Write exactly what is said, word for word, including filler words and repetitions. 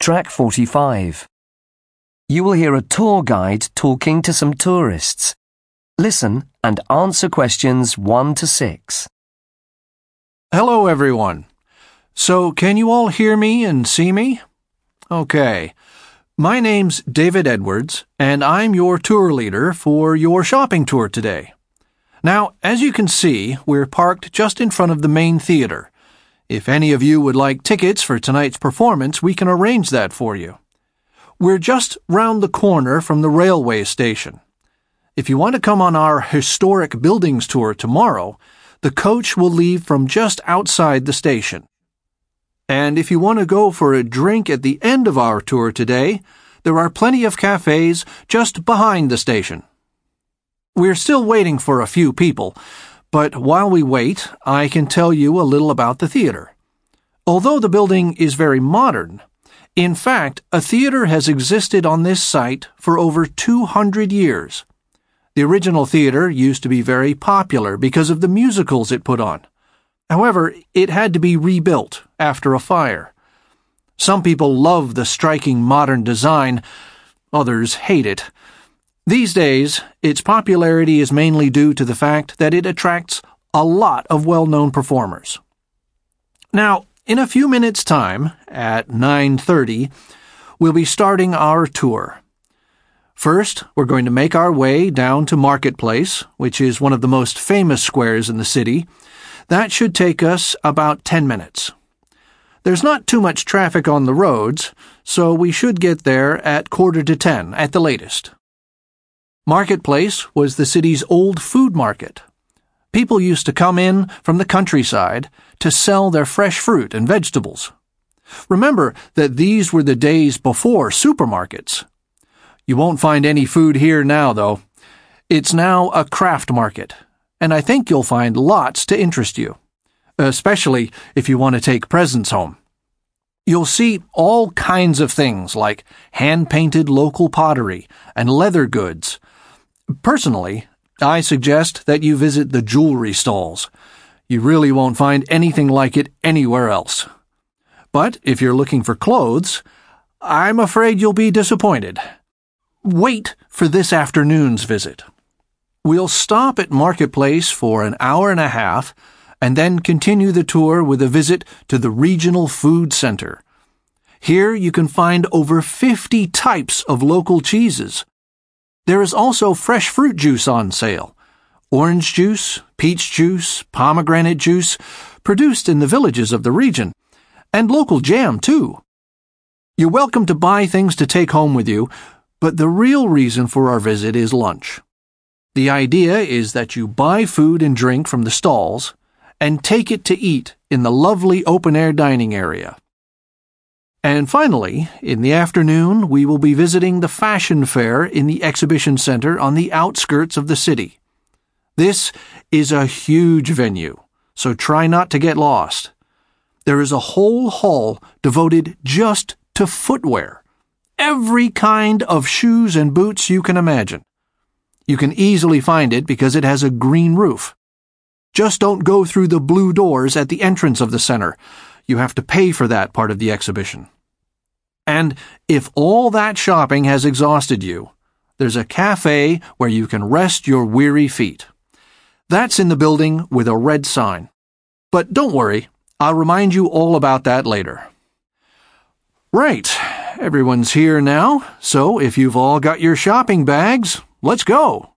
Track forty-five. You will hear a tour guide talking to some tourists. Listen and answer questions one to six. Hello, everyone. So, can you all hear me and see me? Okay. My name's David Edwards, and I'm your tour leader for your shopping tour today. Now, as you can see, we're parked just in front of the main theater. If any of you would like tickets for tonight's performance, we can arrange that for you. We're just round the corner from the railway station. If you want to come on our historic buildings tour tomorrow, the coach will leave from just outside the station. And if you want to go for a drink at the end of our tour today, there are plenty of cafes just behind the station. We're still waiting for a few people, but while we wait, I can tell you a little about the theater. Although the building is very modern, in fact, a theater has existed on this site for over two hundred years. The original theater used to be very popular because of the musicals it put on. However, it had to be rebuilt after a fire. Some people love the striking modern design, others hate it. These days, its popularity is mainly due to the fact that it attracts a lot of well-known performers. Now, in a few minutes' time, at nine thirty, we'll be starting our tour. First, we're going to make our way down to Marketplace, which is one of the most famous squares in the city. That should take us about ten minutes. There's not too much traffic on the roads, so we should get there at quarter to ten at the latest. Marketplace was the city's old food market. People used to come in from the countryside to sell their fresh fruit and vegetables. Remember that these were the days before supermarkets. You won't find any food here now, though. It's now a craft market, and I think you'll find lots to interest you, especially if you want to take presents home. You'll see all kinds of things like hand-painted local pottery and leather goods. Personally, I suggest that you visit the jewelry stalls. You really won't find anything like it anywhere else. But if you're looking for clothes, I'm afraid you'll be disappointed. Wait for this afternoon's visit. We'll stop at Marketplace for an hour and a half and then continue the tour with a visit to the Regional Food Center. Here you can find over fifty types of local cheeses. There is also fresh fruit juice on sale. Orange juice, peach juice, pomegranate juice, produced in the villages of the region, and local jam, too. You're welcome to buy things to take home with you, but the real reason for our visit is lunch. The idea is that you buy food and drink from the stalls and take it to eat in the lovely open-air dining area. And finally, in the afternoon, we will be visiting the fashion fair in the exhibition center on the outskirts of the city. This is a huge venue, so try not to get lost. There is a whole hall devoted just to footwear. Every kind of shoes and boots you can imagine. You can easily find it because it has a green roof. Just don't go through the blue doors at the entrance of the center. You have to pay for that part of the exhibition. And if all that shopping has exhausted you, there's a cafe where you can rest your weary feet. That's in the building with a red sign. But don't worry, I'll remind you all about that later. Right, everyone's here now, so if you've all got your shopping bags, let's go.